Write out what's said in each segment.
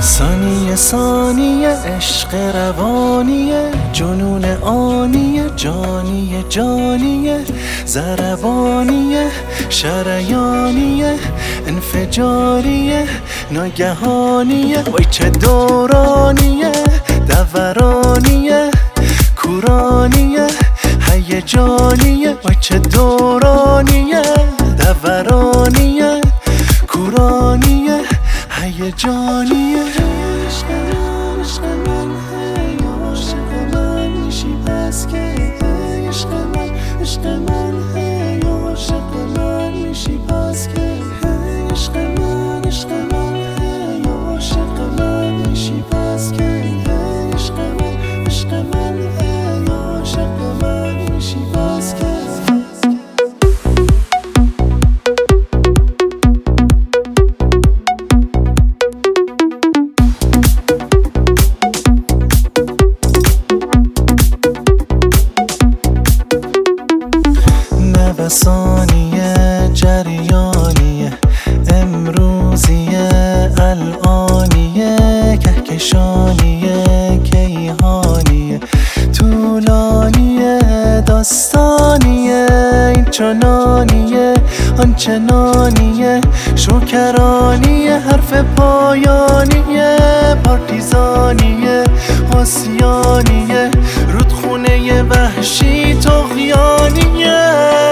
ثانیه ثانیه عشق روانیه، جنون آنیه، جانیه جانیه، ضربانیه، شریانیه، انفجاریه، ناگهانیه. وای چه دورانیه، دورانیه، کورانیه، هیجانیه. وای چه دورانیه، دورانیه، کورانیه، هیجانیه. عشق من، عشق من، هی عاشق من میشی پس که هی عشق من، عشق من، هی عاشق من میشی پس که هی عشق من، عشق من، هی عاشق من میشی پس که هی عشق من، عشق من، هی عاشق من میشی پس که ثانیه جریانیه، امروزیه، الانیه، کهکشانیه، کیهانیه، طولانیه، داستانیه، این چنانیه، آنچنانیه، شکرانیه، حرف پایانیه، پارتیزانیه، آسیانیه، رودخونه وحشی، طغیانیه.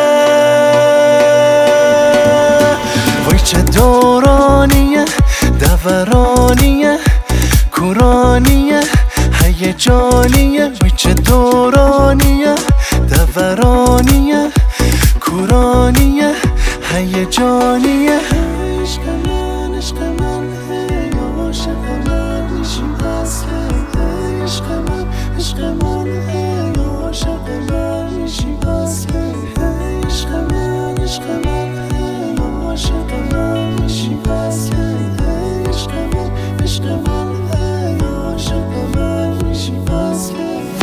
وای چه دورانیه، دورانیه، کورانیه، هیجانیه. وای چه دورانیه، دورانیه، کورانیه، هیجانیه. عشق من، عشق من، هی عاشق من میشی پس هی عشق من، عشق من، هی عاشق من میشی پس هی عشق من، عشق من، هی عاشق من میشی پس هی عشق من، عشق من، هی عاشق من میشی پس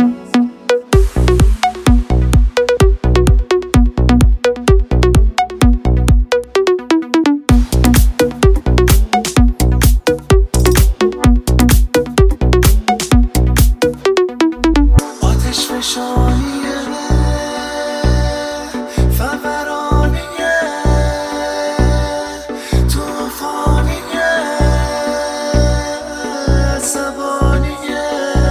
فشانیه، فورانیه، توفانیه، عصبانیه،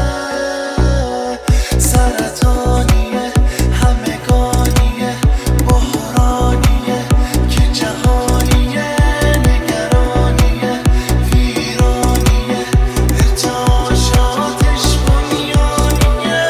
سرطانیه، همگانیه، بحرانیه، که جهانیه، نگرانیه، ویرانیه، ارتعاشاتش بنیانیه.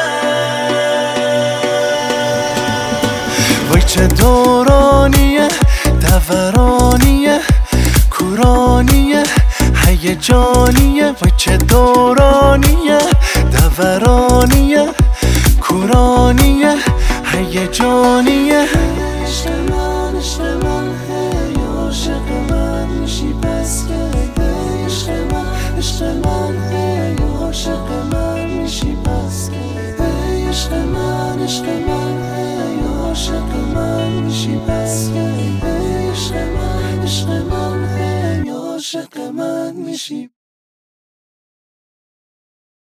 وای چه دورانیه، دورانیه، کورانیه، هیجانیه. وای چه دورانیه، دورانیه، کورانیه، هیجانیه. عشق من، عشق من، هی عاشق من میشی پس که هی عشق من، عشق من، هی عاشق من میشی پس که هی عشق من، عشق من، هی عاشق من میشی پس که هی عشق من، عشق من، هی عاشق من میشی.